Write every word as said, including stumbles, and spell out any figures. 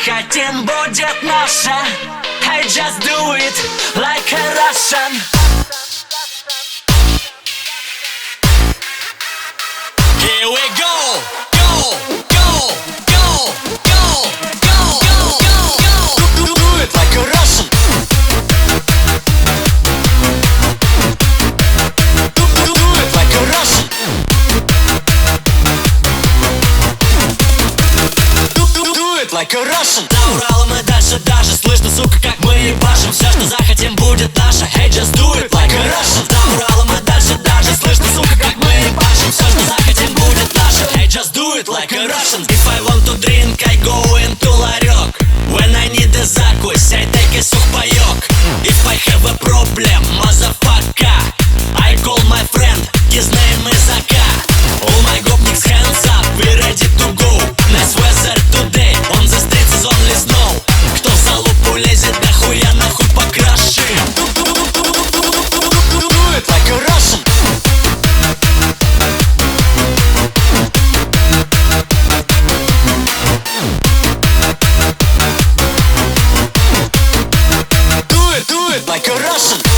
хотим, будет наше. Hey, just do it like a Russian. Here we go, go, go, go, go, go, go, go, go. Do, do it like a Russian. Do, do, do it like a Russian. Do, do, do it like a Russian. За Уралом и дальше даже слышно, сука, как мы ебашим. Все, что захотим, будет наше. Hey, just do it like a Russian. За Уралом и дальше даже слышно, сука, как мы ебашим. Все, что захотим, будет наше. Hey, just do it like a Russian. If I want to drink, I go into ларек. When I need a закусь, I take a сухпайок. If I have a problem, motherfucker, I call my friend, his name is Ака. All my gopniks hands up, we ready to go. Nice weather today, on the streets is only snow. Кто в залупу лезет, нахуя нахуй покраши. Do it like a Russian. Do it, do it like a Russian.